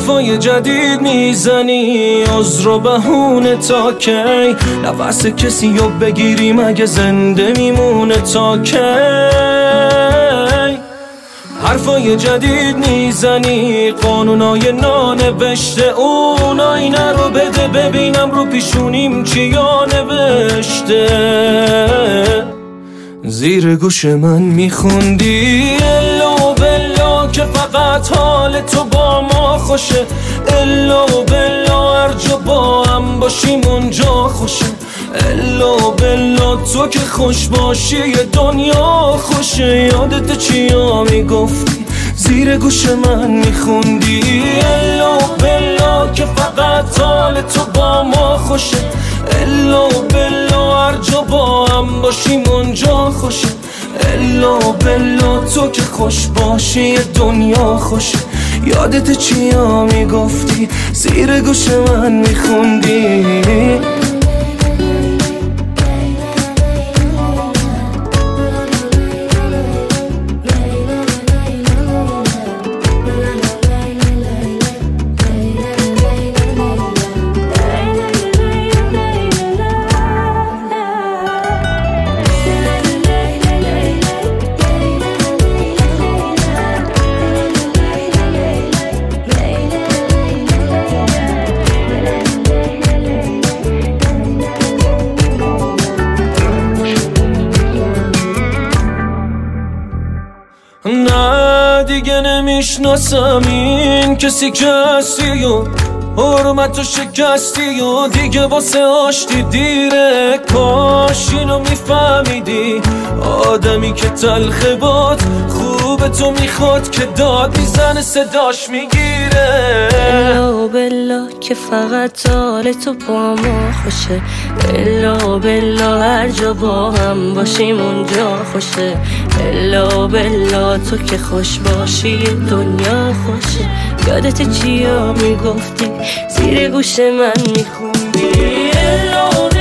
حرفای جدید میزنی، عذر و بهونه تا کی؟ نفس کسی رو بگیری مگه زنده میمونه تا کی؟ حرفای جدید میزنی، قانونای نانوشته، اون آینه رو بده ببینم رو پیشونیم چیا نوشته. زیر گوش من میخوندی الا بلا که فقط حال تو با ما خوشه، الا بلا هر جا با هم باشیم اونجا خوشه، الا بلا تو که خوش باشی دنیا خوشه. یادت چیا میگفتی زیر گوش من میخوندی الا بلا که فقط حال تو با ما خوشه، الا بلا هر جا با هم باشیم اونجا خوشه، الا بلا تو که خوش باشی دنیا خوشه. یادت چیا میگفتی زیر گوش من میخوندی؟ نه دیگه نمیشناسم این کسی که هستی و حرمت و شکستی و دیگه واسه آشتی دیره. کاش اینو میفهمیدی آدمی که تلخه باد خوب تو میخواد که داد میزنه صداش میگیره. الا بلا که فقط حال تو با ما خوشه، الا بلا هر جا با هم باشیم اونجا خوشه، الا بلا تو که خوش باشی دنیا خوشه. یادت چیا میگفتی زیر گوش من میخوندی الا